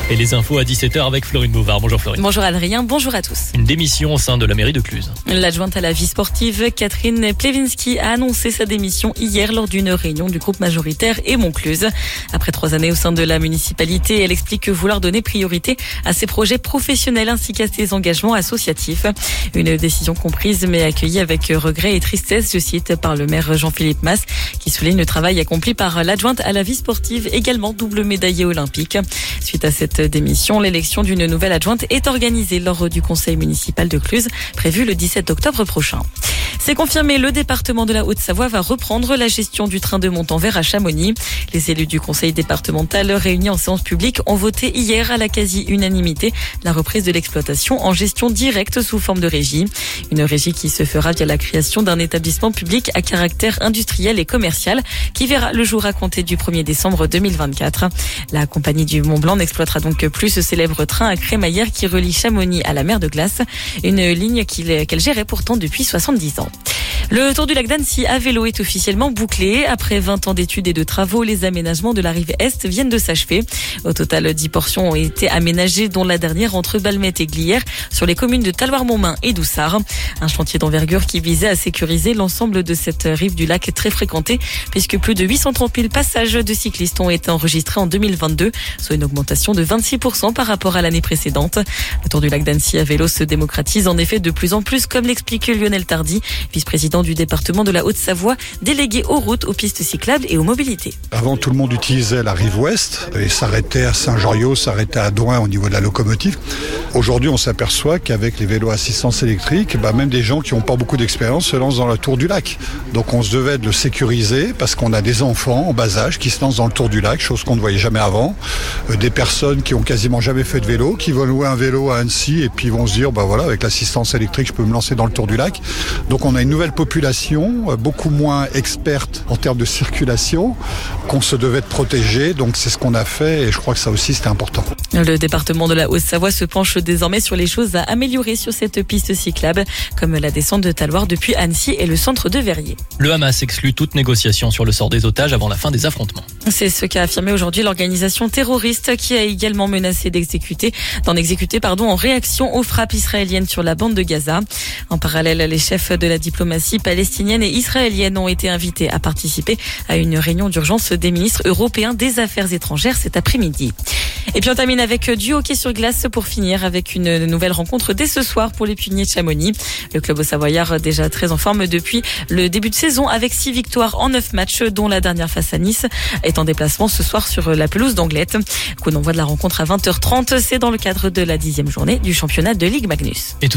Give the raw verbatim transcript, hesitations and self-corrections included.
Et les infos à dix-sept heures avec Florine Bouvard. Bonjour Florine. Bonjour Adrien, bonjour à tous. Une démission au sein de la mairie de Cluses. L'adjointe à la vie sportive, Catherine Plevinski, a annoncé sa démission hier lors d'une réunion du groupe majoritaire et Moncluse. Après trois années au sein de la municipalité, elle explique vouloir donner priorité à ses projets professionnels ainsi qu'à ses engagements associatifs. Une décision comprise mais accueillie avec regret et tristesse, je cite, par le maire Jean-Philippe Mas, qui souligne le travail accompli par l'adjointe à la vie sportive, également double médaillée olympique. Suite à cette démission, l'élection d'une nouvelle adjointe est organisée lors du conseil municipal de Cluses, prévu le dix-sept octobre prochain. C'est confirmé, le département de la Haute-Savoie va reprendre la gestion du train de Montanvert à Chamonix. Les élus du conseil départemental réunis en séance publique ont voté hier à la quasi-unanimité la reprise de l'exploitation en gestion directe sous forme de régie. Une régie qui se fera via la création d'un établissement public à caractère industriel et commercial qui verra le jour à compter du premier décembre deux mille vingt-quatre. La compagnie du Mont-Blanc n'exploitera donc plus ce célèbre train à crémaillère qui relie Chamonix à la mer de Glace, une ligne qu'elle gérait pourtant depuis soixante-dix ans. Le Tour du lac d'Annecy à vélo est officiellement bouclé. Après vingt ans d'études et de travaux, les aménagements de la rive Est viennent de s'achever. Au total, dix portions ont été aménagées, dont la dernière entre Balmette et Glières, sur les communes de Talloires-Montmain et Doussard. Un chantier d'envergure qui visait à sécuriser l'ensemble de cette rive du lac très fréquentée, puisque plus de huit cent trente mille passages de cyclistes ont été enregistrés en deux mille vingt-deux, soit une augmentation de vingt-six pour cent par rapport à l'année précédente. Le Tour du lac d'Annecy à vélo se démocratise en effet de plus en plus, comme l'explique Lionel Tardy, vice-président du département de la Haute-Savoie, délégué aux routes, aux pistes cyclables et aux mobilités. Avant, tout le monde utilisait la rive ouest et s'arrêtait à Saint-Joriot, s'arrêtait à Douin au niveau de la locomotive. Aujourd'hui, on s'aperçoit qu'avec les vélos à assistance électrique, bah, même des gens qui n'ont pas beaucoup d'expérience se lancent dans le Tour du lac. Donc on se devait de le sécuriser parce qu'on a des enfants en bas âge qui se lancent dans le Tour du lac, chose qu'on ne voyait jamais avant. Euh, des personnes qui ont quasiment jamais fait de vélo, qui vont louer un vélo à Annecy et puis vont se dire, bah voilà, avec l'assistance électrique, je peux me lancer dans le Tour du lac. Donc on a une nouvelle population, beaucoup moins experte en termes de circulation, qu'on se devait de protéger. Donc c'est ce qu'on a fait et je crois que ça aussi c'était important. Le département de la Haute-Savoie se penche désormais sur les choses à améliorer sur cette piste cyclable, comme la descente de Talloires depuis Annecy et le centre de Verrier. Le Hamas exclut toute négociation sur le sort des otages avant la fin des affrontements. C'est ce qu'a affirmé aujourd'hui l'organisation terroriste qui a également menacé d'exécuter, d'en exécuter pardon, en réaction aux frappes israéliennes sur la bande de Gaza. En parallèle, les chefs de la diplomatie palestinienne et israélienne ont été invités à participer à une réunion d'urgence des ministres européens des Affaires étrangères cet après-midi. Et puis on termine avec du hockey sur glace pour finir avec une nouvelle rencontre dès ce soir pour les pionniers de Chamonix. Le club savoyard déjà très en forme depuis le début de saison avec six victoires en neuf matchs, dont la dernière face à Nice, est en déplacement ce soir sur la pelouse d'Anglet. Coup d'envoi de la rencontre à vingt heures trente, c'est dans le cadre de la dixième journée du championnat de Ligue Magnus.